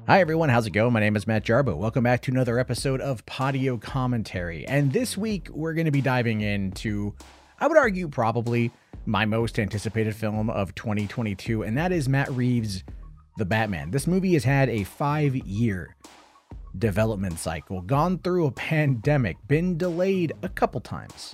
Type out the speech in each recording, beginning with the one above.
Hi everyone, how's it going? My name is Matt Jarbo. Welcome back to another episode of Patio Commentary. And this week we're going to be diving into, I would argue, probably my most anticipated film of 2022, and that is Matt Reeves' The Batman. This movie has had a 5-year development cycle, gone through a pandemic, been delayed a couple times,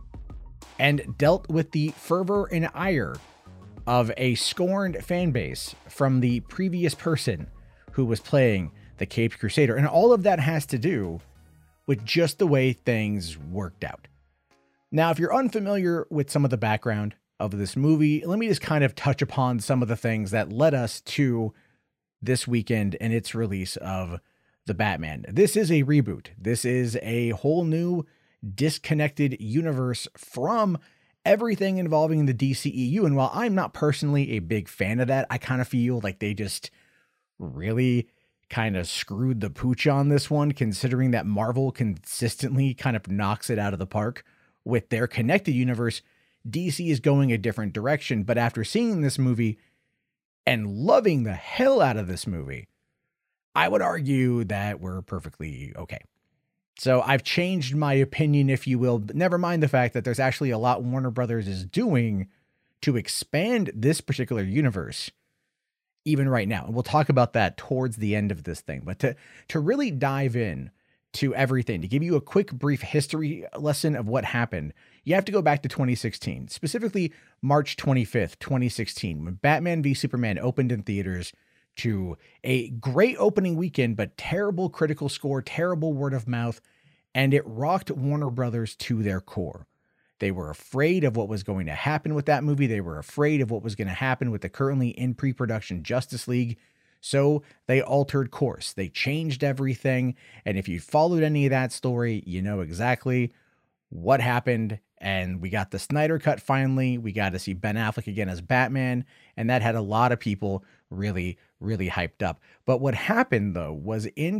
and dealt with the fervor and ire of a scorned fan base from the previous person who was playing the Caped Crusader. And all of that has to do with just the way things worked out. Now, if you're unfamiliar with some of the background of this movie, let me just kind of touch upon some of the things that led us to this weekend and its release of The Batman. This is a reboot. This is a whole new disconnected universe from everything involving the DCEU. And while I'm not personally a big fan of that, I kind of feel like they just really kind of screwed the pooch on this one, considering that Marvel consistently kind of knocks it out of the park with their connected universe. DC is going a different direction, but after seeing this movie and loving the hell out of this movie, I would argue that we're perfectly okay. So I've changed my opinion, if you will, but never mind the fact that there's actually a lot Warner Brothers is doing to expand this particular universe even right now. And we'll talk about that towards the end of this thing. But to really dive in to everything, to give you a quick brief history lesson of what happened, you have to go back to 2016, specifically March 25th, 2016, when Batman v Superman opened in theaters to a great opening weekend, but terrible critical score, terrible word of mouth, and it rocked Warner Brothers to their core. They were afraid of what was going to happen with that movie. They were afraid of what was going to happen with the currently in pre-production Justice League. So they altered course. They changed everything. And if you followed any of that story, you know exactly what happened. And we got the Snyder Cut finally. We got to see Ben Affleck again as Batman. And that had a lot of people really, really hyped up. But what happened, though, was in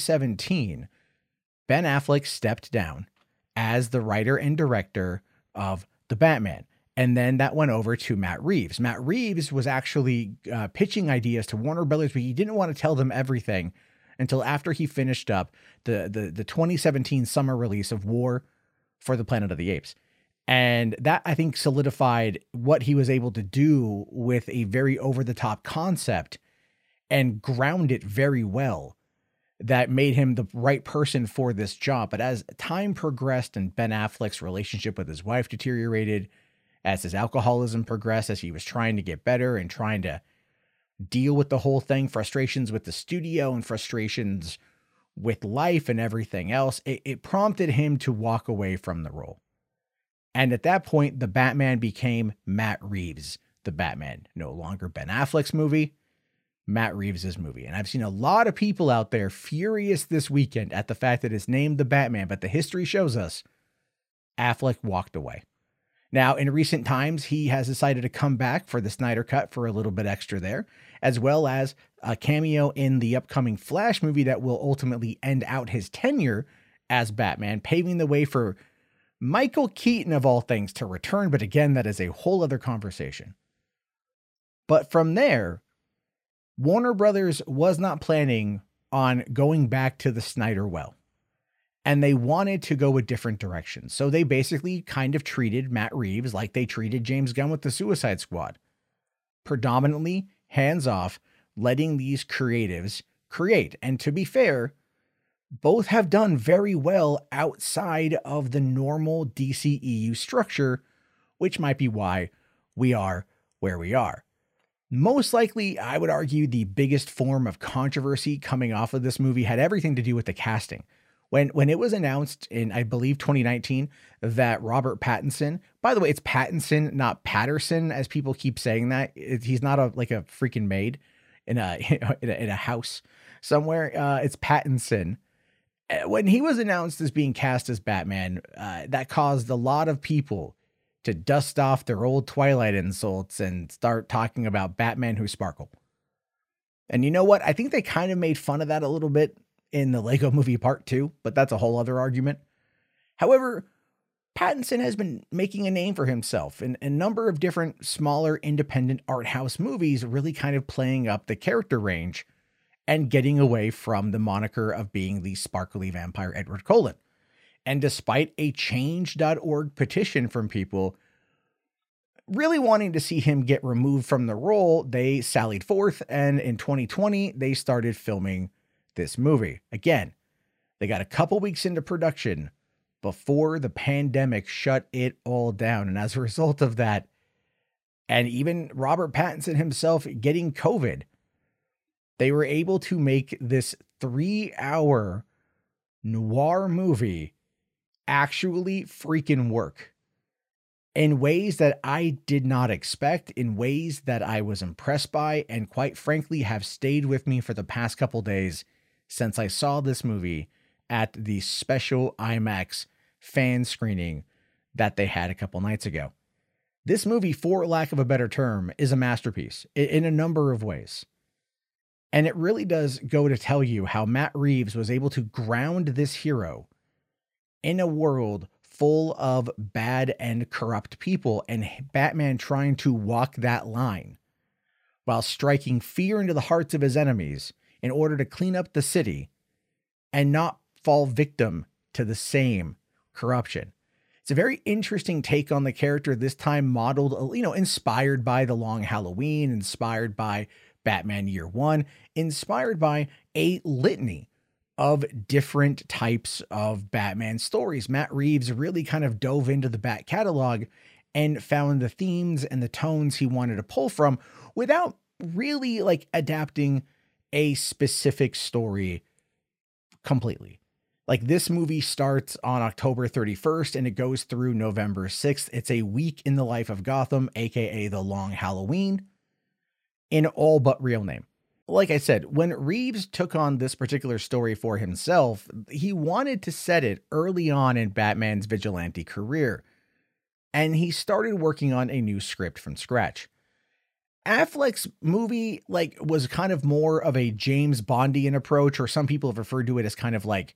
2017, Ben Affleck stepped down as the writer and director of The Batman. And then that went over to Matt Reeves. Matt Reeves was actually pitching ideas to Warner Brothers, but he didn't want to tell them everything until after he finished up the 2017 summer release of War for the Planet of the Apes. And that, I think, solidified what he was able to do with a very over-the-top concept and ground it very well. That made him the right person for this job. But as time progressed and Ben Affleck's relationship with his wife deteriorated, as his alcoholism progressed, as he was trying to get better and trying to deal with the whole thing, frustrations with the studio and frustrations with life and everything else, it prompted him to walk away from the role. And at that point, The Batman became Matt Reeves' The Batman. No longer Ben Affleck's movie, Matt Reeves' movie. And I've seen a lot of people out there furious this weekend at the fact that it's named The Batman, but the history shows us Affleck walked away. Now, in recent times, he has decided to come back for the Snyder Cut for a little bit extra there, as well as a cameo in the upcoming Flash movie that will ultimately end out his tenure as Batman, paving the way for Michael Keaton, of all things, to return. But again, that is a whole other conversation. But from there, Warner Brothers was not planning on going back to the Snyder well, and they wanted to go a different direction. So they basically kind of treated Matt Reeves like they treated James Gunn with the Suicide Squad, predominantly hands off, letting these creatives create. And to be fair, both have done very well outside of the normal DCEU structure, which might be why we are where we are. Most likely, I would argue the biggest form of controversy coming off of this movie had everything to do with the casting. When it was announced in, I believe, 2019, that Robert Pattinson, by the way, it's Pattinson, not Patterson, as people keep saying that. He's not like a freaking maid in a house somewhere. It's Pattinson. When he was announced as being cast as Batman, that caused a lot of people to dust off their old Twilight insults and start talking about Batman Who Sparkle. And you know what? I think they kind of made fun of that a little bit in the Lego Movie Part 2, but that's a whole other argument. However, Pattinson has been making a name for himself in a number of different smaller independent art house movies, really kind of playing up the character range and getting away from the moniker of being the sparkly vampire Edward Cullen. And despite a change.org petition from people really wanting to see him get removed from the role, they sallied forth, and in 2020, they started filming this movie. Again, they got a couple weeks into production before the pandemic shut it all down. And as a result of that, and even Robert Pattinson himself getting COVID, they were able to make this 3-hour noir movie actually freaking work in ways that I did not expect, in ways that I was impressed by, and quite frankly have stayed with me for the past couple days since I saw this movie at the special IMAX fan screening that they had a couple nights ago. This movie, for lack of a better term, is a masterpiece in a number of ways. And it really does go to tell you how Matt Reeves was able to ground this hero in a world full of bad and corrupt people, and Batman trying to walk that line while striking fear into the hearts of his enemies in order to clean up the city and not fall victim to the same corruption. It's a very interesting take on the character, this time modeled, inspired by The Long Halloween, inspired by Batman Year One, inspired by a litany of different types of Batman stories. Matt Reeves really kind of dove into the Bat catalog and found the themes and the tones he wanted to pull from without really adapting a specific story completely. Like, this movie starts on October 31st and it goes through November 6th. It's a week in the life of Gotham, aka The Long Halloween, in all but real name. Like I said, when Reeves took on this particular story for himself, he wanted to set it early on in Batman's vigilante career, and he started working on a new script from scratch. Affleck's movie was kind of more of a James Bondian approach, or some people have referred to it as kind of like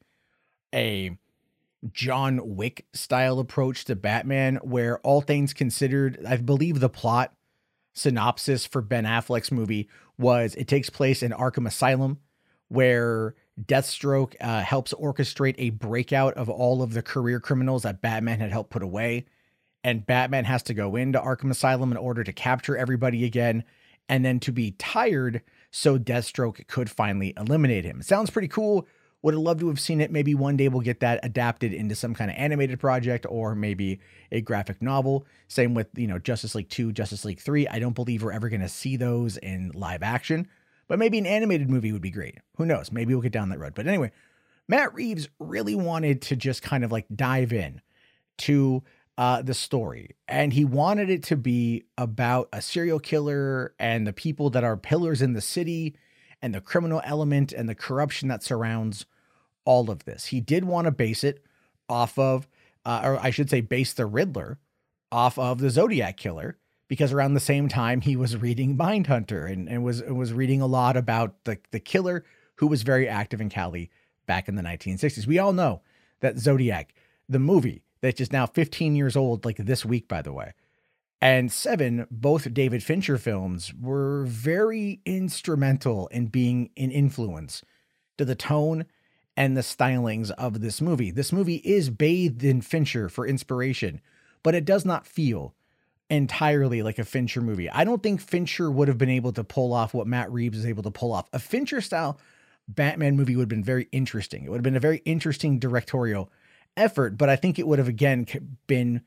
a John Wick style approach to Batman, where all things considered, I believe the plot synopsis for Ben Affleck's movie was it takes place in Arkham Asylum, where Deathstroke helps orchestrate a breakout of all of the career criminals that Batman had helped put away. And Batman has to go into Arkham Asylum in order to capture everybody again, and then to be tired so Deathstroke could finally eliminate him. It sounds pretty cool. Would have loved to have seen it. Maybe one day we'll get that adapted into some kind of animated project or maybe a graphic novel. Same with, Justice League 2, Justice League 3. I don't believe we're ever going to see those in live action, but maybe an animated movie would be great. Who knows? Maybe we'll get down that road. But anyway, Matt Reeves really wanted to just kind of dive in to the story. And he wanted it to be about a serial killer and the people that are pillars in the city and the criminal element and the corruption that surrounds all of this. He did want to base it off of, or I should say base the Riddler off of the Zodiac Killer, because around the same time he was reading Mindhunter and was reading a lot about the killer who was very active in Cali back in the 1960s. We all know that Zodiac, the movie that's just now 15 years old, this week, by the way, and Seven, both David Fincher films, were very instrumental in being an influence to the tone and the stylings of this movie. This movie is bathed in Fincher for inspiration, but it does not feel entirely like a Fincher movie. I don't think Fincher would have been able to pull off what Matt Reeves is able to pull off. A Fincher style Batman movie would have been very interesting. It would have been a very interesting directorial effort, but I think it would have, again, been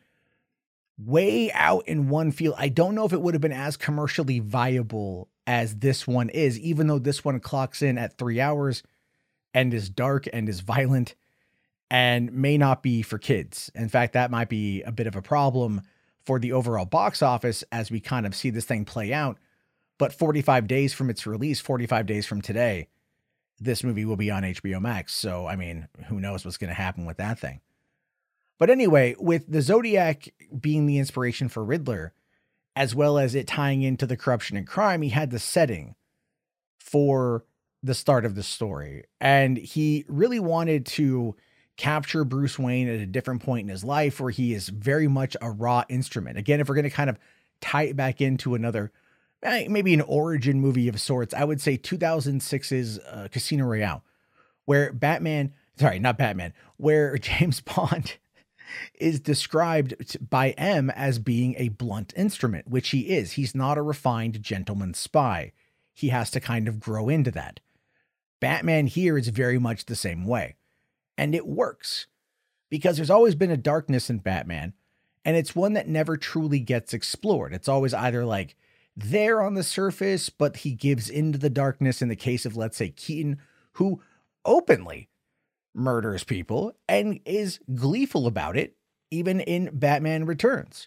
way out in one field. I don't know if it would have been as commercially viable as this one is, even though this one clocks in at 3 hours and is dark and is violent and may not be for kids. In fact, that might be a bit of a problem for the overall box office as we kind of see this thing play out. But 45 days from its release, 45 days from today, this movie will be on HBO Max. So, I mean, who knows what's going to happen with that thing. But anyway, with the Zodiac being the inspiration for Riddler, as well as it tying into the corruption and crime, he had the setting for the start of the story. And he really wanted to capture Bruce Wayne at a different point in his life where he is very much a raw instrument. Again, if we're going to kind of tie it back into another maybe an origin movie of sorts. I would say 2006's Casino Royale, where not Batman, where James Bond is described by M as being a blunt instrument, which he is. He's not a refined gentleman spy. He has to kind of grow into that. Batman here is very much the same way. And it works because there's always been a darkness in Batman, and it's one that never truly gets explored. It's always either like there on the surface, but he gives into the darkness in the case of, let's say, Keaton, who openly murders people and is gleeful about it, even in Batman Returns.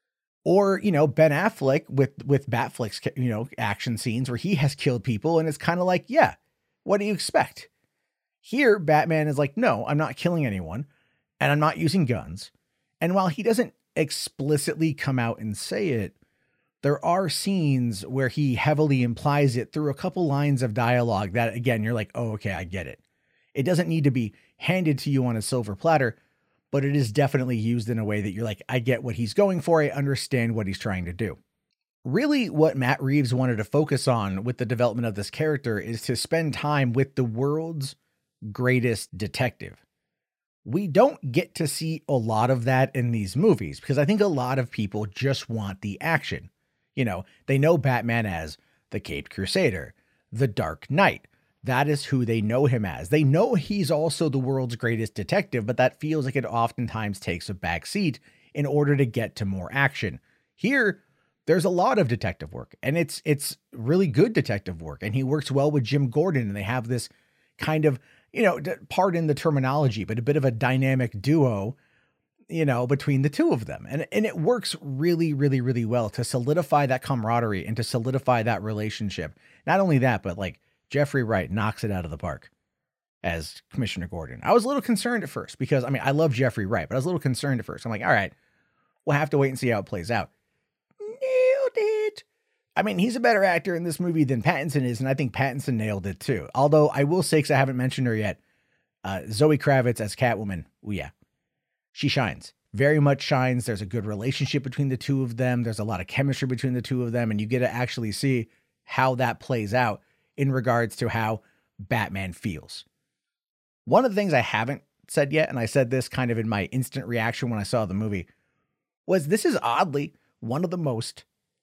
Or, Ben Affleck with Batfleck's, action scenes where he has killed people, and it's kind of like, yeah, what do you expect? Here, Batman is like, no, I'm not killing anyone, and I'm not using guns. And while he doesn't explicitly come out and say it, there are scenes where he heavily implies it through a couple lines of dialogue that, again, you're like, oh, okay, I get it. It doesn't need to be handed to you on a silver platter, but it is definitely used in a way that you're like, I get what he's going for. I understand what he's trying to do. Really, what Matt Reeves wanted to focus on with the development of this character is to spend time with the world's greatest detective. We don't get to see a lot of that in these movies because I think a lot of people just want the action. They know Batman as the Caped Crusader, the Dark Knight. That is who they know him as. They know he's also the world's greatest detective, but that feels like it oftentimes takes a back seat in order to get to more action. Here, there's a lot of detective work, and it's really good detective work, and he works well with Jim Gordon, and they have this kind of, pardon the terminology, but a bit of a dynamic duo, between the two of them. And it works really, really, really well to solidify that camaraderie and to solidify that relationship. Not only that, but like Jeffrey Wright knocks it out of the park as Commissioner Gordon. I was a little concerned at first because, I love Jeffrey Wright, but I was a little concerned at first. I'm like, all right, we'll have to wait and see how it plays out. Nailed it. He's a better actor in this movie than Pattinson is, and I think Pattinson nailed it too. Although I will say, because I haven't mentioned her yet, Zoe Kravitz as Catwoman, oh yeah, she shines. Very much shines. There's a good relationship between the two of them. There's a lot of chemistry between the two of them, and you get to actually see how that plays out in regards to how Batman feels. One of the things I haven't said yet, and I said this kind of in my instant reaction when I saw the movie, was this is oddly one of the most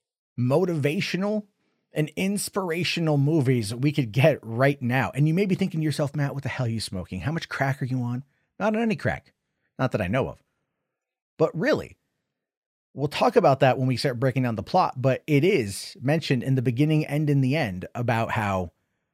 motivational and inspirational movies we could get right now. And you may be thinking to yourself, Matt, what the hell are you smoking? How much crack are you on? Not on any crack. Not that I know of. But really, we'll talk about that when we start breaking down the plot, but it is mentioned in the beginning and in the end about how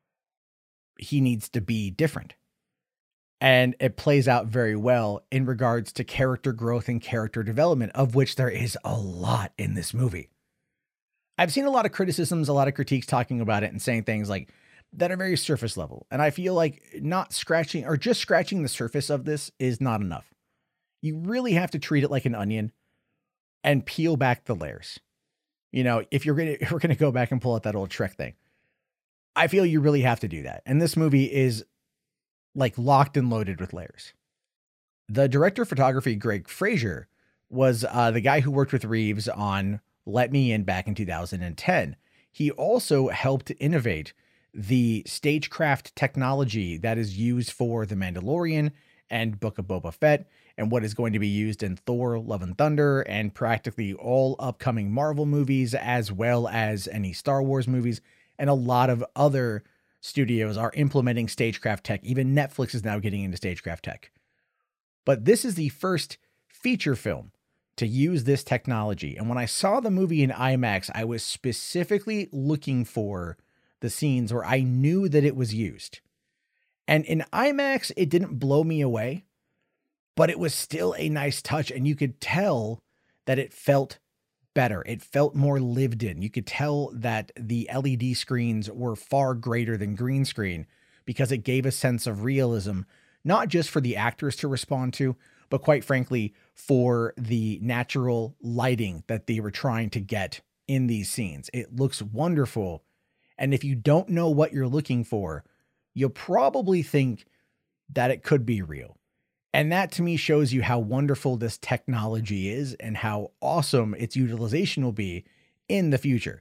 he needs to be different. And it plays out very well in regards to character growth and character development, of which there is a lot in this movie. I've seen a lot of criticisms, a lot of critiques talking about it and saying things like that are very surface level. And I feel like not scratching or just scratching the surface of this is not enough. You really have to treat it like an onion and peel back the layers. If we're going to go back and pull out that old Shrek thing, I feel you really have to do that. And this movie is like locked and loaded with layers. The director of photography, Greg Fraser, was the guy who worked with Reeves on Let Me In back in 2010. He also helped innovate the stagecraft technology that is used for The Mandalorian and Book of Boba Fett, and what is going to be used in Thor, Love and Thunder, and practically all upcoming Marvel movies, as well as any Star Wars movies. And a lot of other studios are implementing stagecraft tech. Even Netflix is now getting into stagecraft tech. But this is the first feature film to use this technology. And when I saw the movie in IMAX, I was specifically looking for the scenes where I knew that it was used. And in IMAX, it didn't blow me away, but it was still a nice touch. And you could tell that it felt better. It felt more lived in. You could tell that the LED screens were far greater than green screen because it gave a sense of realism, not just for the actors to respond to, but quite frankly, for the natural lighting that they were trying to get in these scenes. It looks wonderful. And if you don't know what you're looking for, you'll probably think that it could be real. And that to me shows you how wonderful this technology is and how awesome its utilization will be in the future.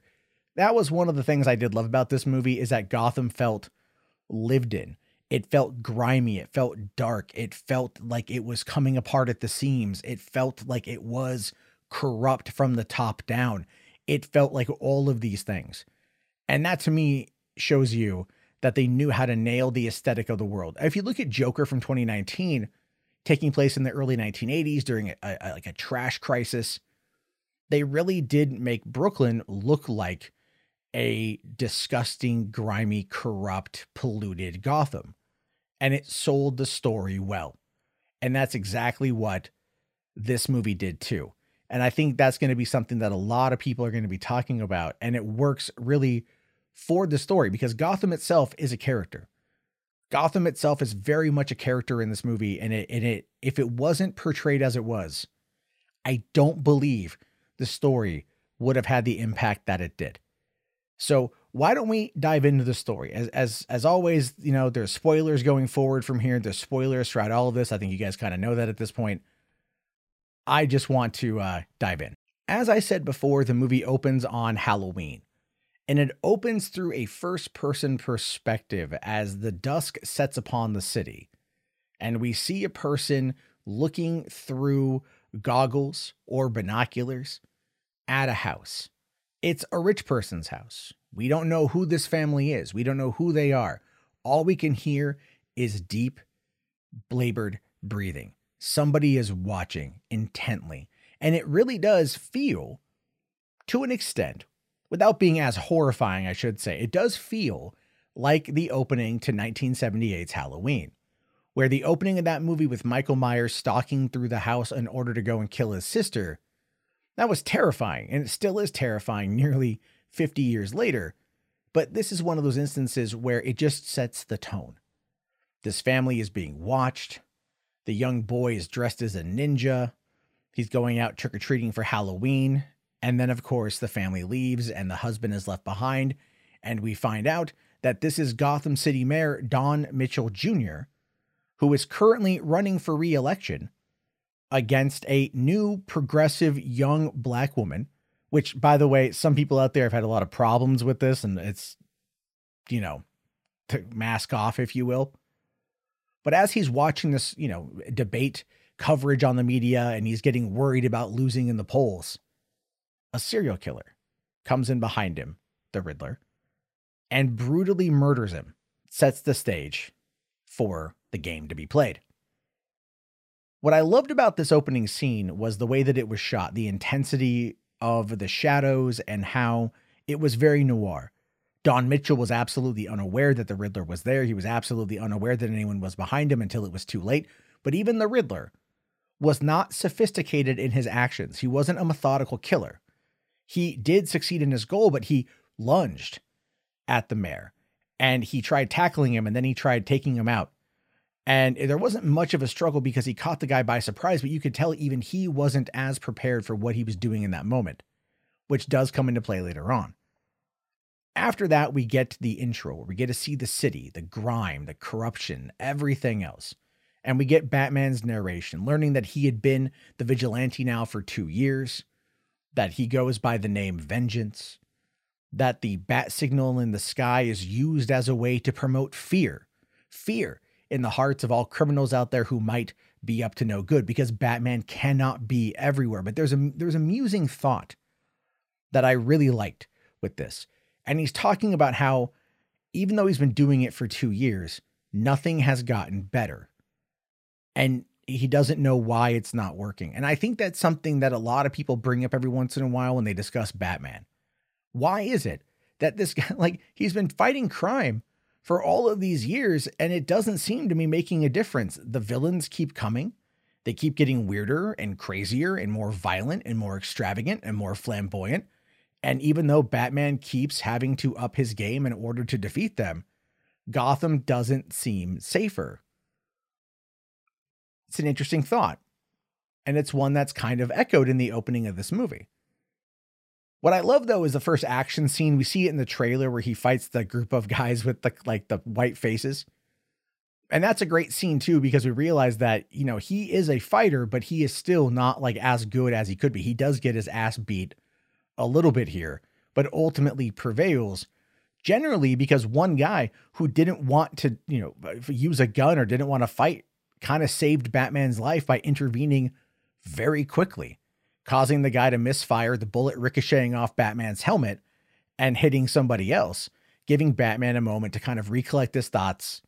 That was one of the things I did love about this movie, is that Gotham felt lived in. It felt grimy. It felt dark. It felt like it was coming apart at the seams. It felt like it was corrupt from the top down. It felt like all of these things. And that to me shows you that they knew how to nail the aesthetic of the world. If you look at Joker from 2019, taking place in the early 1980s during a trash crisis, they really did make Brooklyn look like a disgusting, grimy, corrupt, polluted Gotham. And it sold the story well. And that's exactly what this movie did too. And I think that's going to be something that a lot of people are going to be talking about. And it works really for the story because Gotham itself is a character. Gotham itself is very much a character in this movie. And if it wasn't portrayed as it was, I don't believe the story would have had the impact that it did. So why don't we dive into the story? As always, you know, there's spoilers going forward from here. There's spoilers throughout all of this. I think you guys kind of know that at this point. I just want to dive in. As I said before, the movie opens on Halloween, and it opens through a first-person perspective as the dusk sets upon the city, and we see a person looking through goggles or binoculars at a house. It's a rich person's house. We don't know who this family is. We don't know who they are. All we can hear is deep, labored breathing. Somebody is watching intently. And it really does feel, to an extent, without being as horrifying, I should say, it does feel like the opening to 1978's Halloween, where the opening of that movie with Michael Myers stalking through the house in order to go and kill his sister, that was terrifying, and it still is terrifying nearly 50 years later. But this is one of those instances where it just sets the tone. This family is being watched. The young boy is dressed as a ninja. He's going out trick-or-treating for Halloween. And then, of course, the family leaves and the husband is left behind. And we find out that this is Gotham City Mayor Don Mitchell Jr., who is currently running for re-election against a new progressive young black woman, which, by the way, some people out there have had a lot of problems with this, and it's, you know, to mask off, if you will. But as he's watching this, you know, debate coverage on the media, and he's getting worried about losing in the polls, a serial killer comes in behind him, the Riddler, and brutally murders him, sets the stage for the game to be played. What I loved about this opening scene was the way that it was shot, the intensity of the shadows and how it was very noir. Don Mitchell was absolutely unaware that the Riddler was there. He was absolutely unaware that anyone was behind him until it was too late. But even the Riddler was not sophisticated in his actions. He wasn't a methodical killer. He did succeed in his goal, but he lunged at the mayor and he tried tackling him, and then he tried taking him out. And there wasn't much of a struggle because he caught the guy by surprise, but you could tell even he wasn't as prepared for what he was doing in that moment, which does come into play later on. After that, we get to the intro where we get to see the city, the grime, the corruption, everything else. And we get Batman's narration, learning that he had been the vigilante now for 2 years, that he goes by the name Vengeance, that the bat signal in the sky is used as a way to promote fear in the hearts of all criminals out there who might be up to no good, because Batman cannot be everywhere. But there's a musing thought that I really liked with this. And he's talking about how, even though he's been doing it for 2 years, nothing has gotten better. And he doesn't know why it's not working. And I think that's something that a lot of people bring up every once in a while when they discuss Batman. Why is it that this guy, like, he's been fighting crime for all of these years, and it doesn't seem to be making a difference? The villains keep coming. They keep getting weirder and crazier and more violent and more extravagant and more flamboyant. And even though Batman keeps having to up his game in order to defeat them, Gotham doesn't seem safer. It's an interesting thought. And it's one that's kind of echoed in the opening of this movie. What I love, though, is the first action scene. We see it in the trailer where he fights the group of guys with the white faces. And that's a great scene, too, because we realize that, you know, he is a fighter, but he is still not like as good as he could be. He does get his ass beat a little bit here but ultimately prevails, generally because one guy who didn't want to, use a gun or didn't want to fight kind of saved Batman's life by intervening very quickly, causing the guy to misfire, the bullet ricocheting off Batman's helmet and hitting somebody else, giving Batman a moment to kind of recollect his thoughts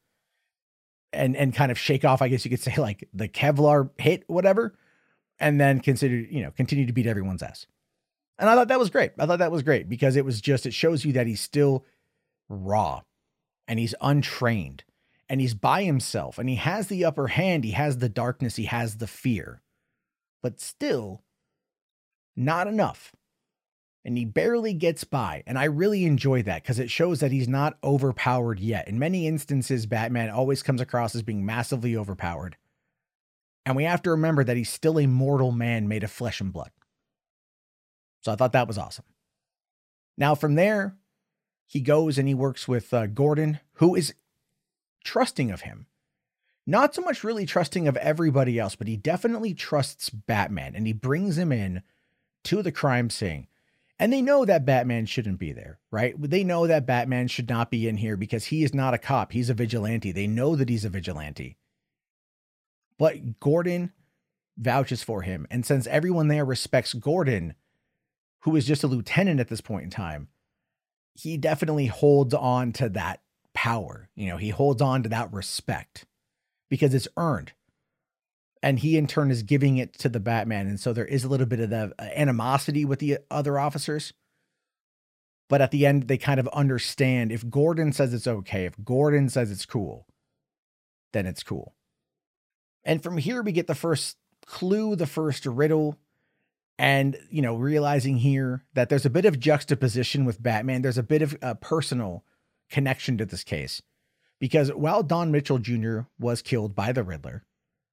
and kind of shake off, I guess you could say, like the Kevlar hit, whatever, and then continue to beat everyone's ass. And I thought that was great. I thought that was great because it shows you that he's still raw and he's untrained and he's by himself and he has the upper hand. He has the darkness. He has the fear, but still not enough. And he barely gets by. And I really enjoy that because it shows that he's not overpowered yet. In many instances, Batman always comes across as being massively overpowered. And we have to remember that he's still a mortal man made of flesh and blood. So I thought that was awesome. Now from there, he goes and he works with Gordon, who is trusting of him. Not so much really trusting of everybody else, but he definitely trusts Batman. And he brings him in to the crime scene. And they know that Batman shouldn't be there, right? They know that Batman should not be in here because he is not a cop. He's a vigilante. They know that he's a vigilante. But Gordon vouches for him. And since everyone there respects Gordon, who is just a lieutenant at this point in time, he definitely holds on to that power. He holds on to that respect because it's earned. And he in turn is giving it to the Batman. And so there is a little bit of the animosity with the other officers. But at the end, they kind of understand if Gordon says it's okay, if Gordon says it's cool, then it's cool. And from here, we get the first clue, the first riddle. And, realizing here that there's a bit of juxtaposition with Batman. There's a bit of a personal connection to this case. Because while Don Mitchell Jr. was killed by the Riddler,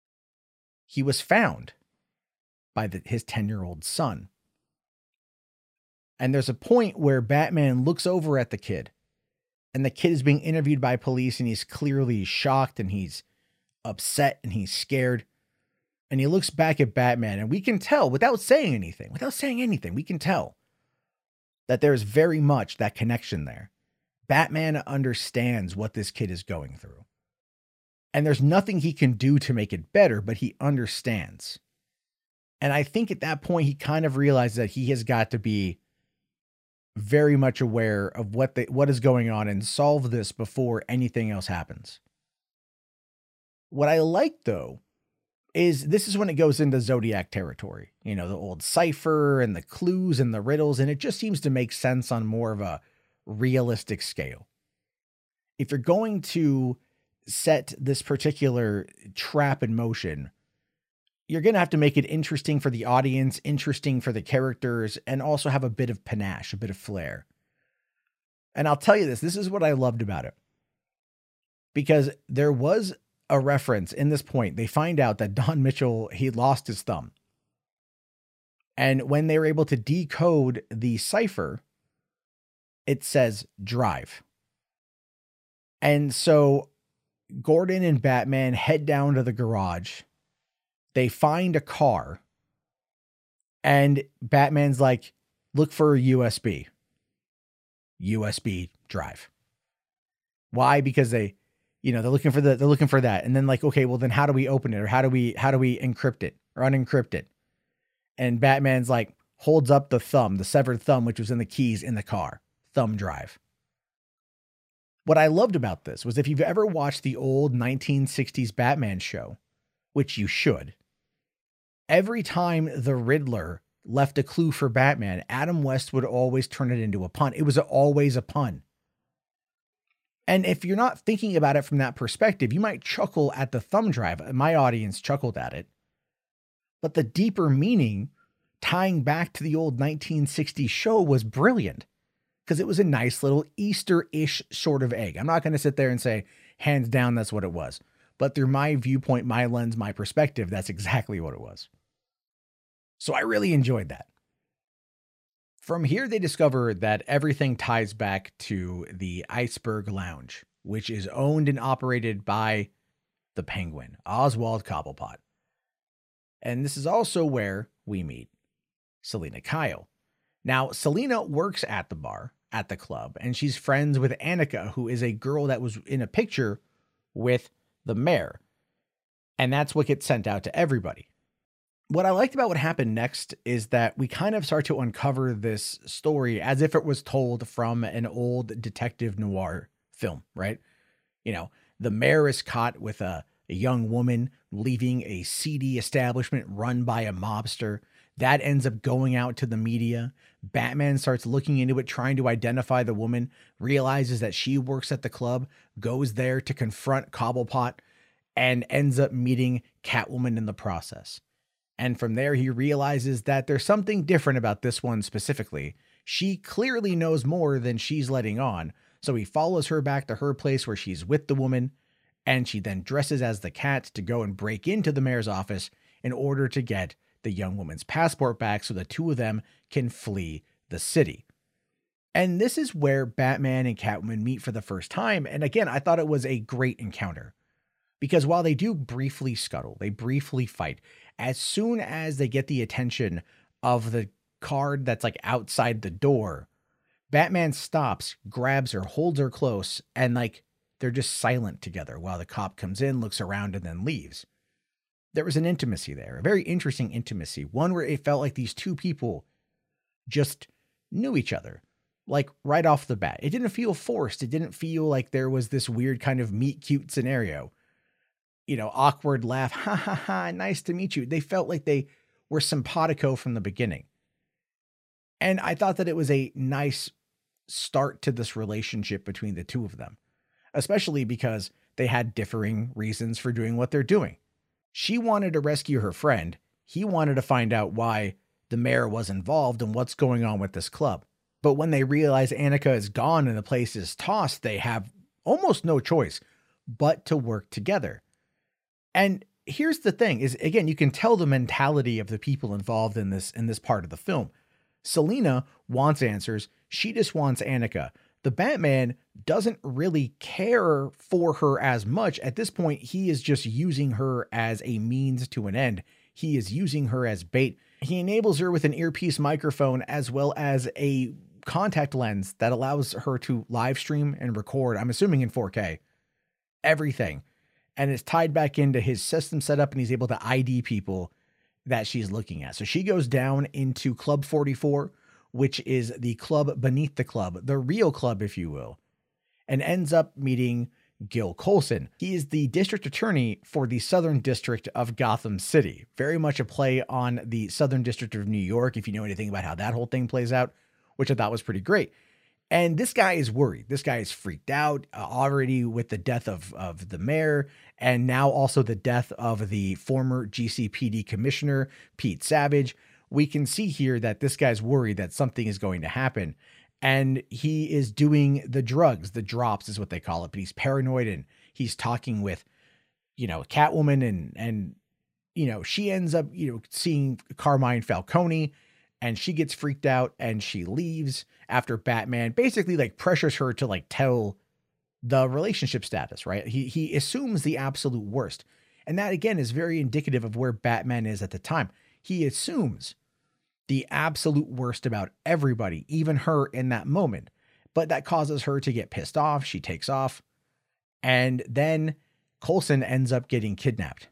he was found by his 10-year-old son. And there's a point where Batman looks over at the kid and the kid is being interviewed by police and he's clearly shocked and he's upset and he's scared. And he looks back at Batman and we can tell without saying anything, we can tell that there's very much that connection there. Batman understands what this kid is going through. And there's nothing he can do to make it better, but he understands. And I think at that point, he kind of realizes that he has got to be very much aware of what is going on and solve this before anything else happens. What I like, though, is this is when it goes into Zodiac territory. The old cipher and the clues and the riddles, and it just seems to make sense on more of a realistic scale. If you're going to set this particular trap in motion, you're going to have to make it interesting for the audience, interesting for the characters, and also have a bit of panache, a bit of flair. And I'll tell you this is what I loved about it. Because there was a reference in this point. They find out that Don Mitchell, he lost his thumb. And when they were able to decode the cipher, it says drive. And so Gordon and Batman head down to the garage. They find a car. And Batman's like, look for a USB. USB drive. Why? Because they're looking for that. And then like, okay, well then how do we open it? Or how do we encrypt it or unencrypt it? And Batman's like, holds up the thumb, the severed thumb, which was in the keys in the car, thumb drive. What I loved about this was if you've ever watched the old 1960s Batman show, which you should, every time the Riddler left a clue for Batman, Adam West would always turn it into a pun. It was always a pun. And if you're not thinking about it from that perspective, you might chuckle at the thumb drive. My audience chuckled at it. But the deeper meaning tying back to the old 1960s show was brilliant because it was a nice little Easter-ish sort of egg. I'm not going to sit there and say, hands down, that's what it was. But through my viewpoint, my lens, my perspective, that's exactly what it was. So I really enjoyed that. From here, they discover that everything ties back to the Iceberg Lounge, which is owned and operated by the Penguin, Oswald Cobblepot. And this is also where we meet Selina Kyle. Now, Selena works at the bar, at the club, and she's friends with Annika, who is a girl that was in a picture with the mayor. And that's what gets sent out to everybody. What I liked about what happened next is that we kind of start to uncover this story as if it was told from an old detective noir film, right? You know, the mayor is caught with a young woman leaving a seedy establishment run by a mobster. That ends up going out to the media. Batman starts looking into it, trying to identify the woman, realizes that she works at the club, goes there to confront Cobblepot, and ends up meeting Catwoman in the process. And from there, he realizes that there's something different about this one specifically. She clearly knows more than she's letting on. So he follows her back to her place where she's with the woman, and she then dresses as the cat to go and break into the mayor's office in order to get the young woman's passport back so the two of them can flee the city. And this is where Batman and Catwoman meet for the first time. And again, I thought it was a great encounter. Because while they do briefly scuttle, they briefly fight, as soon as they get the attention of the card that's like outside the door, Batman stops, grabs her, holds her close, and like they're just silent together while the cop comes in, looks around, and then leaves. There was an intimacy there, a very interesting intimacy, one where it felt like these two people just knew each other, like right off the bat. It didn't feel forced. It didn't feel like there was this weird kind of meet cute scenario. You know, awkward laugh, ha ha ha, nice to meet you. They felt like they were simpatico from the beginning. And I thought that it was a nice start to this relationship between the two of them, especially because they had differing reasons for doing what they're doing. She wanted to rescue her friend. He wanted to find out why the mayor was involved and what's going on with this club. But when they realize Annika is gone and the place is tossed, they have almost no choice but to work together. And here's the thing is, again, you can tell the mentality of the people involved in this part of the film. Selena wants answers. She just wants Annika. The Batman doesn't really care for her as much. At this point, he is just using her as a means to an end. He is using her as bait. He enables her with an earpiece microphone as well as a contact lens that allows her to live stream and record, I'm assuming in 4K, everything. And it's tied back into his system setup, and he's able to ID people that she's looking at. So she goes down into Club 44, which is the club beneath the club, the real club, if you will, and ends up meeting Gil Colson. He is the district attorney for the Southern District of Gotham City. Very much a play on the Southern District of New York, if you know anything about how that whole thing plays out, which I thought was pretty great. And this guy is worried. This guy is freaked out already with the death of the mayor, and now also the death of the former GCPD commissioner, Pete Savage. We can see here that this guy's worried that something is going to happen. And he is doing the drugs, the drops is what they call it. But he's paranoid, and he's talking with, you know, Catwoman, and you know, she ends up, you know, seeing Carmine Falcone. And she gets freaked out and she leaves after Batman basically like pressures her to like tell the relationship status, right? He assumes the absolute worst. And that again is very indicative of where Batman is at the time. He assumes the absolute worst about everybody, even her in that moment. But that causes her to get pissed off. She takes off. And then Coulson ends up getting kidnapped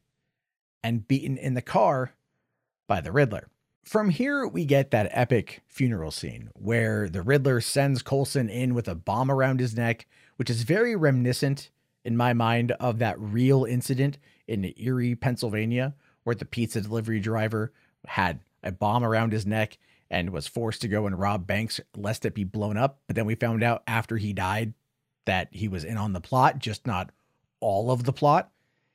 and beaten in the car by the Riddler. From here, we get that epic funeral scene where the Riddler sends Coulson in with a bomb around his neck, which is very reminiscent in my mind of that real incident in Erie, Pennsylvania, where the pizza delivery driver had a bomb around his neck and was forced to go and rob banks lest it be blown up. But then we found out after he died that he was in on the plot, just not all of the plot.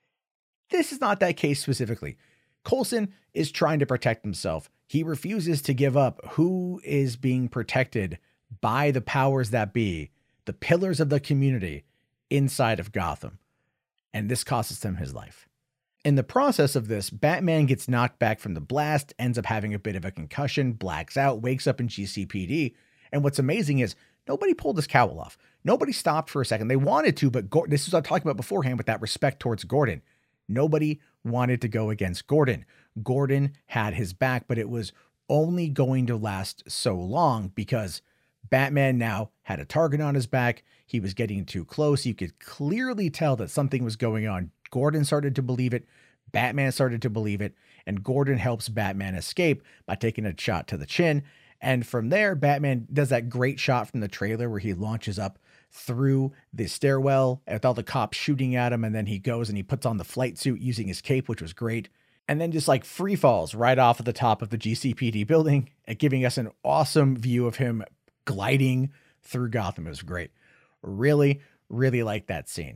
This is not that case specifically. Coulson is trying to protect himself. He refuses to give up who is being protected by the powers that be, the pillars of the community inside of Gotham. And this costs him his life. In the process of this, Batman gets knocked back from the blast, ends up having a bit of a concussion, blacks out, wakes up in GCPD. And what's amazing is nobody pulled his cowl off. Nobody stopped for a second. They wanted to, but this is what I was talking about beforehand with that respect towards Gordon. Nobody wanted to go against Gordon. Gordon had his back, but it was only going to last so long because Batman now had a target on his back. He was getting too close. You could clearly tell that something was going on. Gordon started to believe it. Batman started to believe it. And Gordon helps Batman escape by taking a shot to the chin. And from there, Batman does that great shot from the trailer where he launches up through the stairwell with all the cops shooting at him. And then he goes and he puts on the flight suit using his cape, which was great. And then just like free falls right off of the top of the GCPD building and giving us an awesome view of him gliding through Gotham. It was great. Really, really like that scene.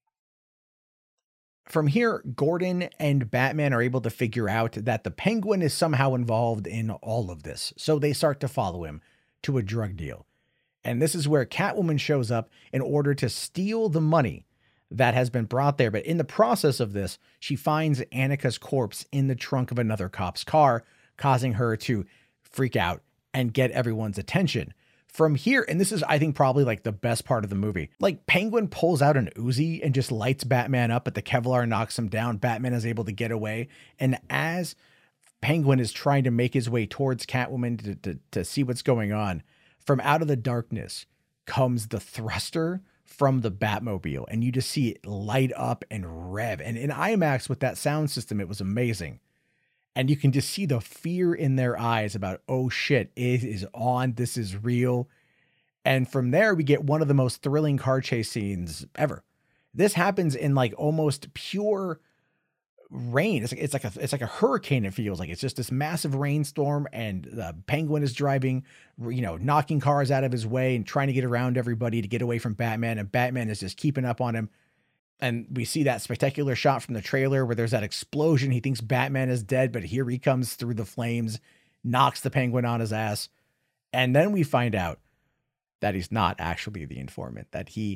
From here, Gordon and Batman are able to figure out that the Penguin is somehow involved in all of this. So they start to follow him to a drug deal. And this is where Catwoman shows up in order to steal the money that has been brought there. But in the process of this, she finds Annika's corpse in the trunk of another cop's car, causing her to freak out and get everyone's attention. From here, and this is, I think, probably like the best part of the movie, like Penguin pulls out an Uzi and just lights Batman up, but the Kevlar knocks him down. Batman is able to get away. And as Penguin is trying to make his way towards Catwoman to see what's going on, from out of the darkness comes the thruster from the Batmobile. And you just see it light up and rev. And in IMAX with that sound system, it was amazing. And you can just see the fear in their eyes about, oh shit, it is on. This is real. And from there, we get one of the most thrilling car chase scenes ever. This happens in like almost pure rain. It's like a hurricane. It feels like it's just this massive rainstorm, and the Penguin is driving, knocking cars out of his way and trying to get around everybody to get away from Batman. And Batman is just keeping up on him. And we see that spectacular shot from the trailer where there's that explosion. He thinks Batman is dead, but here he comes through the flames, knocks the Penguin on his ass. And then we find out that he's not actually the informant,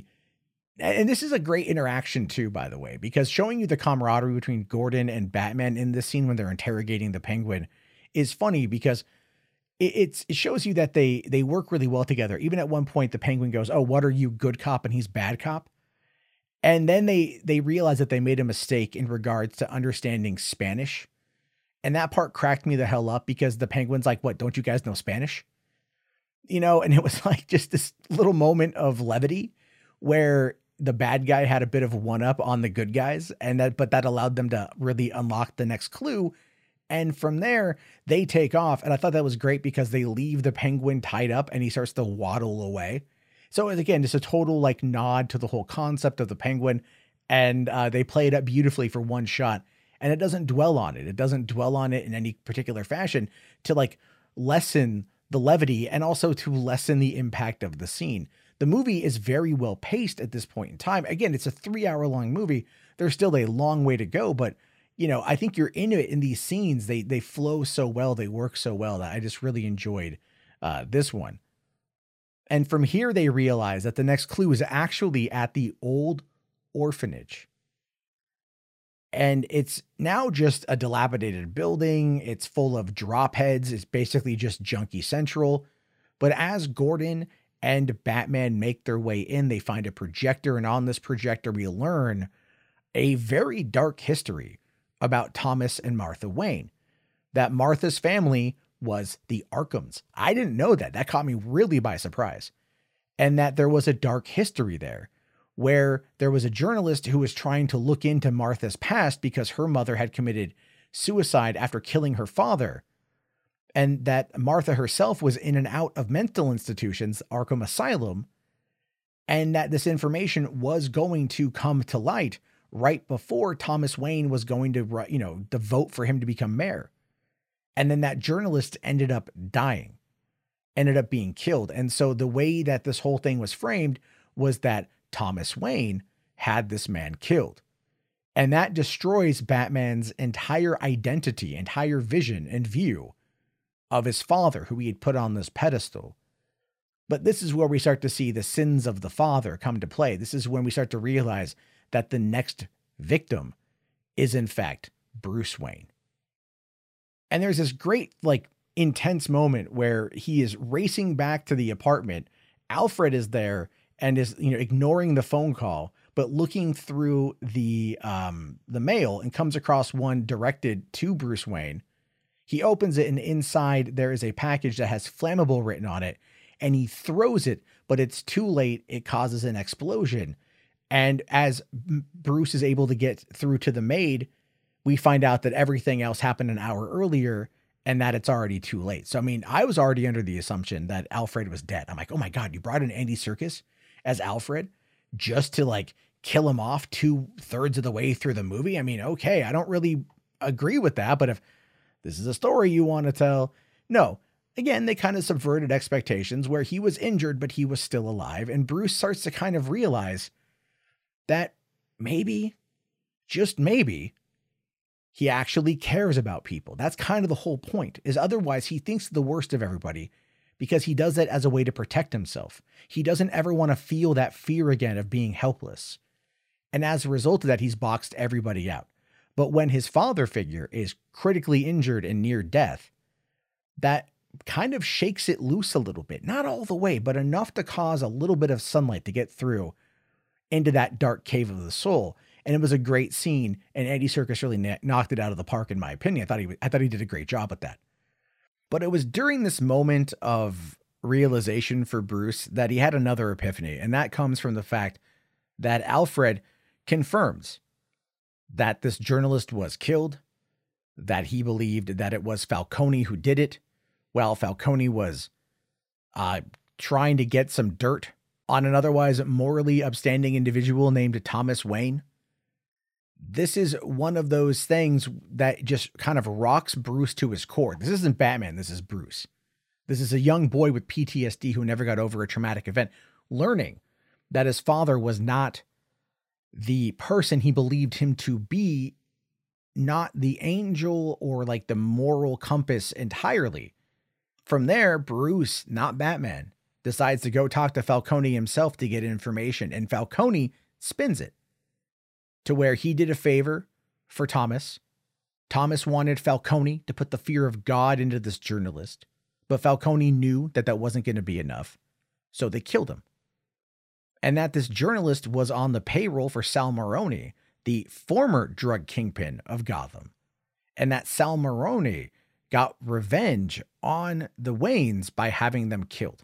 and this is a great interaction too, by the way, because showing you the camaraderie between Gordon and Batman in this scene when they're interrogating the Penguin is funny because it shows you that they work really well together. Even at one point, the Penguin goes, "Oh, what are you, good cop?" and he's bad cop. And then they realize that they made a mistake in regards to understanding Spanish. And that part cracked me the hell up because the Penguin's like, "What, don't you guys know Spanish?" And it was like just this little moment of levity where the bad guy had a bit of a one-up on the good guys, but that allowed them to really unlock the next clue. And from there, they take off. And I thought that was great because they leave the Penguin tied up and he starts to waddle away. So again, just a total like nod to the whole concept of the Penguin. And they play it up beautifully for one shot. And it doesn't dwell on it. It doesn't dwell on it in any particular fashion to like lessen the levity and also to lessen the impact of the scene. The movie is very well paced at this point in time. Again, it's a 3-hour-long movie. There's still a long way to go, but I think you're into it in these scenes. They flow so well, they work so well that I just really enjoyed this one. And from here, they realize that the next clue is actually at the old orphanage. And it's now just a dilapidated building. It's full of drop heads. It's basically just Junkie Central. But as Gordon and Batman make their way in, they find a projector. And on this projector, we learn a very dark history about Thomas and Martha Wayne. That Martha's family was the Arkhams. I didn't know that. That caught me really by surprise. And that there was a dark history there where there was a journalist who was trying to look into Martha's past because her mother had committed suicide after killing her father. And that Martha herself was in and out of mental institutions, Arkham Asylum, and that this information was going to come to light right before Thomas Wayne was going to, to vote for him to become mayor. And then that journalist ended up dying, ended up being killed. And so the way that this whole thing was framed was that Thomas Wayne had this man killed. And that destroys Batman's entire identity, entire vision and view of his father, who he had put on this pedestal. But this is where we start to see the sins of the father come to play. This is when we start to realize that the next victim is in fact Bruce Wayne. And there's this great, intense moment where he is racing back to the apartment. Alfred is there and is, ignoring the phone call, but looking through the mail and comes across one directed to Bruce Wayne. He opens it, and inside there is a package that has flammable written on it, and he throws it, but it's too late. It causes an explosion. And as Bruce is able to get through to the maid, we find out that everything else happened an hour earlier and that it's already too late. So, I mean, I was already under the assumption that Alfred was dead. I'm like, oh my God, you brought in Andy Serkis as Alfred just to like kill him off 2/3 of the way through the movie. I mean, okay, I don't really agree with that, but if this is a story you want to tell, no. Again, they kind of subverted expectations where he was injured, but he was still alive. And Bruce starts to kind of realize that maybe, just maybe, he actually cares about people. That's kind of the whole point, is otherwise he thinks the worst of everybody because he does that as a way to protect himself. He doesn't ever want to feel that fear again of being helpless. And as a result of that, he's boxed everybody out. But when his father figure is critically injured and near death, that kind of shakes it loose a little bit. Not all the way, but enough to cause a little bit of sunlight to get through into that dark cave of the soul. And it was a great scene, and Andy Serkis really knocked it out of the park, in my opinion. I thought he did a great job with that. But it was during this moment of realization for Bruce that he had another epiphany, and that comes from the fact that Alfred confirms that this journalist was killed, that he believed that it was Falcone who did it, while Falcone was trying to get some dirt on an otherwise morally upstanding individual named Thomas Wayne. This is one of those things that just kind of rocks Bruce to his core. This isn't Batman. This is Bruce. This is a young boy with PTSD who never got over a traumatic event, learning that his father was not the person he believed him to be, not the angel or like the moral compass entirely. From there, Bruce, not Batman, decides to go talk to Falcone himself to get information, and Falcone spins it to where he did a favor for Thomas. Thomas wanted Falcone to put the fear of God into this journalist, but Falcone knew that that wasn't going to be enough, so they killed him. And that this journalist was on the payroll for Sal Maroni, the former drug kingpin of Gotham, and that Sal Maroni got revenge on the Waynes by having them killed.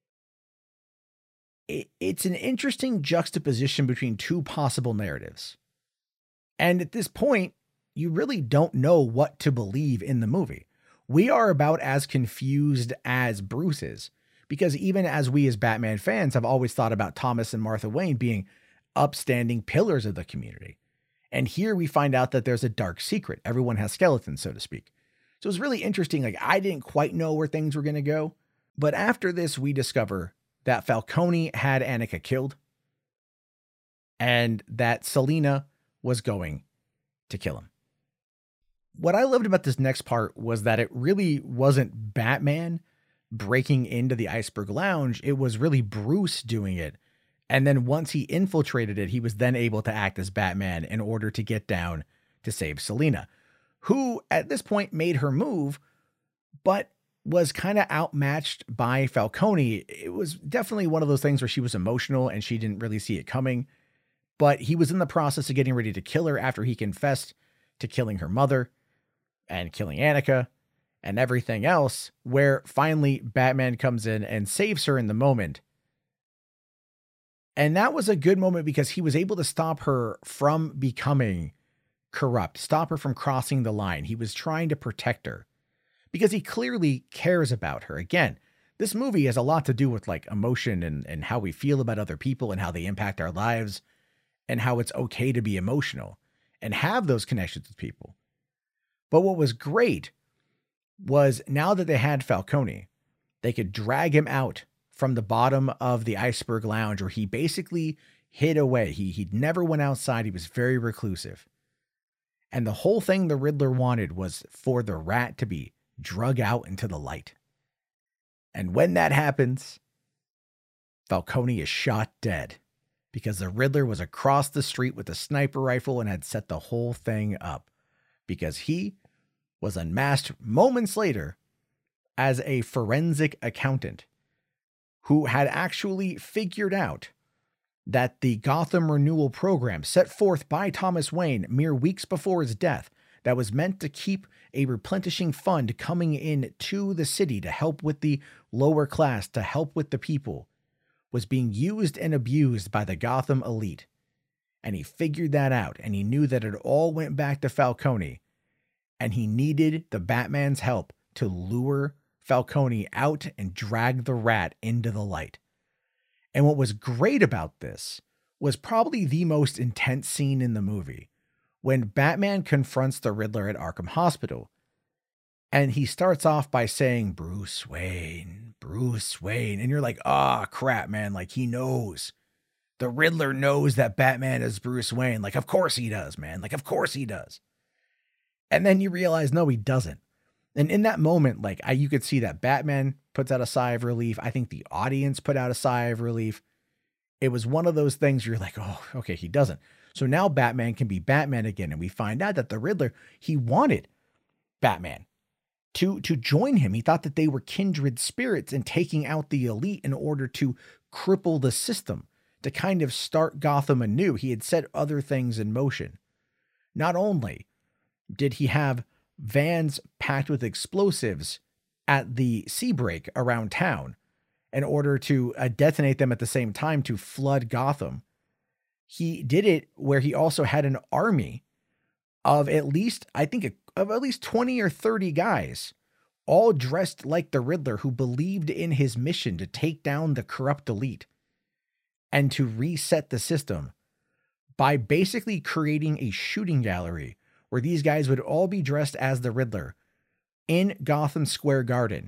It's an interesting juxtaposition between two possible narratives. And at this point, you really don't know what to believe in the movie. We are about as confused as Bruce is, because even as we as Batman fans have always thought about Thomas and Martha Wayne being upstanding pillars of the community. And here we find out that there's a dark secret. Everyone has skeletons, so to speak. So it's really interesting. Like, I didn't quite know where things were going to go. But after this, we discover that Falcone had Annika killed and that Selina was going to kill him. What I loved about this next part was that it really wasn't Batman breaking into the Iceberg Lounge. It was really Bruce doing it. And then once he infiltrated it, he was then able to act as Batman in order to get down to save Selina, who at this point made her move, but was kind of outmatched by Falcone. It was definitely one of those things where she was emotional and she didn't really see it coming, but he was in the process of getting ready to kill her after he confessed to killing her mother and killing Annika and everything else, where finally Batman comes in and saves her in the moment. And that was a good moment because he was able to stop her from becoming corrupt, stop her from crossing the line. He was trying to protect her because he clearly cares about her. Again, this movie has a lot to do with like emotion and how we feel about other people and how they impact our lives and how it's okay to be emotional and have those connections with people. But what was great was now that they had Falcone, they could drag him out from the bottom of the Iceberg Lounge, where he basically hid away. He never went outside. He was very reclusive. And the whole thing the Riddler wanted was for the rat to be drug out into the light. And when that happens, Falcone is shot dead because the Riddler was across the street with a sniper rifle and had set the whole thing up because he was unmasked moments later as a forensic accountant who had actually figured out that the Gotham Renewal Program set forth by Thomas Wayne mere weeks before his death, that was meant to keep a replenishing fund coming in to the city to help with the lower class, to help with the people, was being used and abused by the Gotham elite. And he figured that out, and he knew that it all went back to Falcone, and he needed the Batman's help to lure Falcone out and drag the Rat into the light. And what was great about this was probably the most intense scene in the movie, when Batman confronts the Riddler at Arkham Hospital. And he starts off by saying, Bruce Wayne, Bruce Wayne. And you're like, ah, crap, man. Like, he knows. The Riddler knows that Batman is Bruce Wayne. Like, of course he does, man. Like, of course he does. And then you realize, no, he doesn't. And in that moment, like, you could see that Batman puts out a sigh of relief. I think the audience put out a sigh of relief. It was one of those things you're like, oh, okay, he doesn't. So now Batman can be Batman again. And we find out that the Riddler, he wanted Batman to join him. He thought that they were kindred spirits in taking out the elite in order to cripple the system, to kind of start Gotham anew. He had set other things in motion. Not only did he have vans packed with explosives at the sea break around town in order to detonate them at the same time to flood Gotham, he did it where he also had an army of at least, I think, of at least 20 or 30 guys, all dressed like the Riddler, who believed in his mission to take down the corrupt elite and to reset the system by basically creating a shooting gallery where these guys would all be dressed as the Riddler in Gotham Square Garden.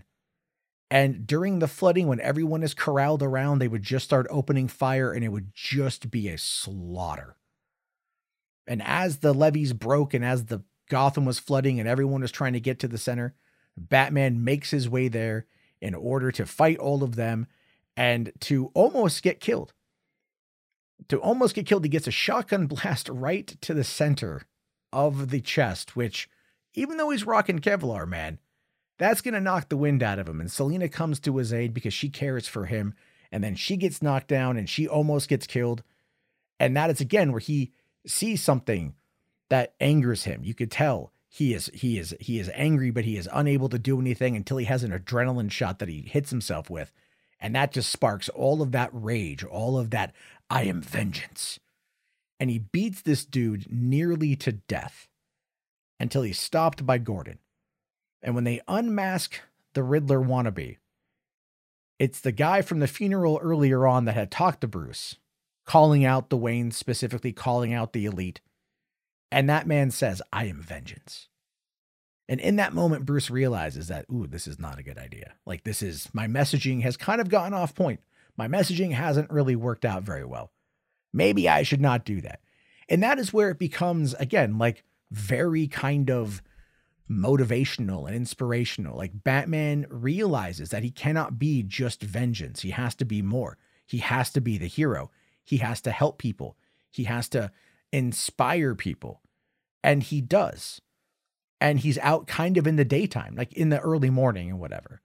And during the flooding, when everyone is corralled around, they would just start opening fire and it would just be a slaughter. And as the levees broke and as the Gotham was flooding and everyone was trying to get to the center, Batman makes his way there in order to fight all of them and to almost get killed. He gets a shotgun blast right to the center of the chest, which, even though he's rocking Kevlar, man, that's going to knock the wind out of him. And Selina comes to his aid because she cares for him. And then she gets knocked down and she almost gets killed. And that is again where he sees something that angers him. You could tell he is angry, but he is unable to do anything until he has an adrenaline shot that he hits himself with. And that just sparks all of that rage, all of that, I am vengeance. And he beats this dude nearly to death until he's stopped by Gordon. And when they unmask the Riddler wannabe, it's the guy from the funeral earlier on that had talked to Bruce, calling out the Waynes, specifically calling out the elite. And that man says, I am vengeance. And in that moment, Bruce realizes that, ooh, this is not a good idea. Like, my messaging has kind of gotten off point. My messaging hasn't really worked out very well. Maybe I should not do that. And that is where it becomes, again, like very kind of motivational and inspirational. Like, Batman realizes that he cannot be just vengeance. He has to be more. He has to be the hero. He has to help people. He has to inspire people. And he does. And he's out kind of in the daytime, like in the early morning and whatever,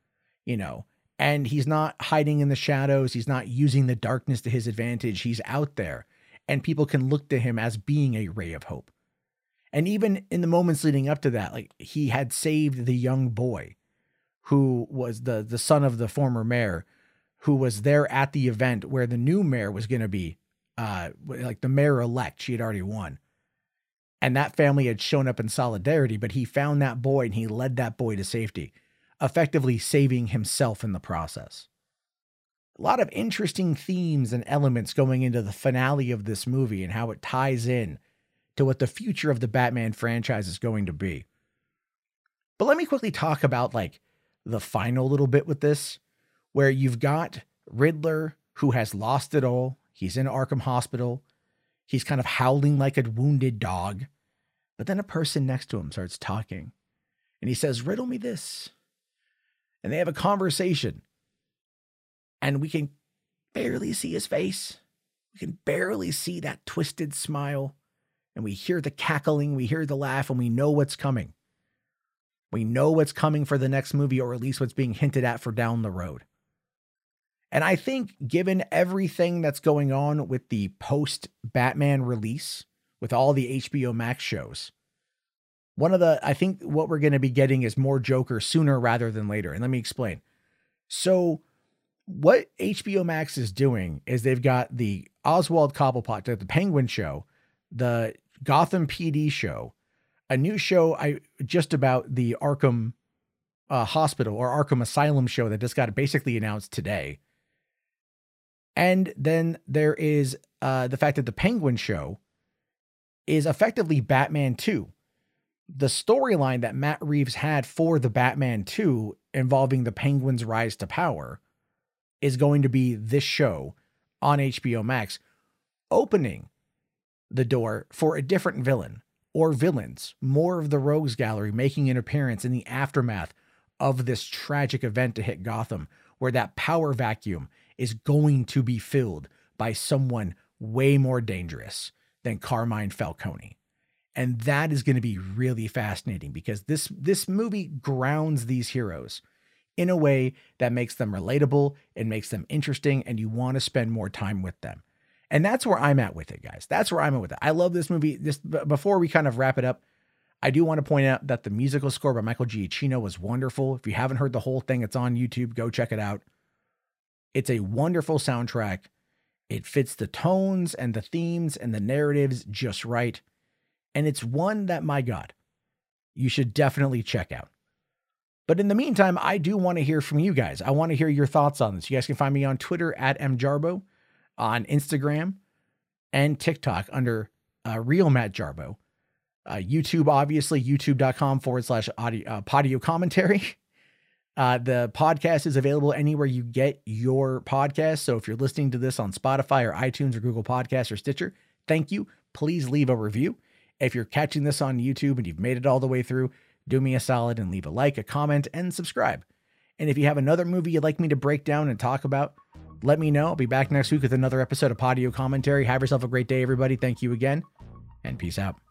and he's not hiding in the shadows. He's not using the darkness to his advantage. He's out there and people can look to him as being a ray of hope. And even in the moments leading up to that, like, he had saved the young boy who was the son of the former mayor, who was there at the event where the new mayor was going to be, like the mayor-elect. She had already won. And that family had shown up in solidarity, but he found that boy and he led that boy to safety, effectively saving himself in the process. A lot of interesting themes and elements going into the finale of this movie and how it ties in to what the future of the Batman franchise is going to be. But let me quickly talk about like the final little bit with this, where you've got Riddler who has lost it all. He's in Arkham Hospital. He's kind of howling like a wounded dog. But then a person next to him starts talking. And he says, riddle me this. And they have a conversation. And we can barely see his face. We can barely see that twisted smile. And we hear the cackling, we hear the laugh, and we know what's coming. We know what's coming for the next movie, or at least what's being hinted at for down the road. And I think given everything that's going on with the post-Batman release, with all the HBO Max shows, I think what we're going to be getting is more Joker sooner rather than later. And let me explain. So what HBO Max is doing is they've got the Oswald Cobblepot, the Penguin show, the Gotham PD show, a new show just about the Arkham Hospital or Arkham Asylum show that just got basically announced today. And then there is the fact that the Penguin show is effectively Batman 2. The storyline that Matt Reeves had for the Batman 2 involving the Penguin's rise to power is going to be this show on HBO Max, opening the door for a different villain or villains, more of the Rogues Gallery making an appearance in the aftermath of this tragic event to hit Gotham, where that power vacuum is going to be filled by someone way more dangerous than Carmine Falcone. And that is going to be really fascinating because this movie grounds these heroes in a way that makes them relatable and makes them interesting, and you want to spend more time with them. And that's where I'm at with it, guys. That's where I'm at with it. I love this movie. Before we kind of wrap it up, I do want to point out that the musical score by Michael Giacchino was wonderful. If you haven't heard the whole thing, it's on YouTube. Go check it out. It's a wonderful soundtrack. It fits the tones and the themes and the narratives just right. And it's one that, my God, you should definitely check out. But in the meantime, I do want to hear from you guys. I want to hear your thoughts on this. You guys can find me on Twitter at mjarbo, on Instagram and TikTok under Real Matt Jarbo. YouTube, obviously, youtube.com/audio commentary. The podcast is available anywhere you get your podcast. So if you're listening to this on Spotify or iTunes or Google Podcasts or Stitcher, thank you. Please leave a review. If you're catching this on YouTube and you've made it all the way through, do me a solid and leave a like, a comment, and subscribe. And if you have another movie you'd like me to break down and talk about, let me know. I'll be back next week with another episode of Podio Commentary. Have yourself a great day, everybody. Thank you again, and peace out.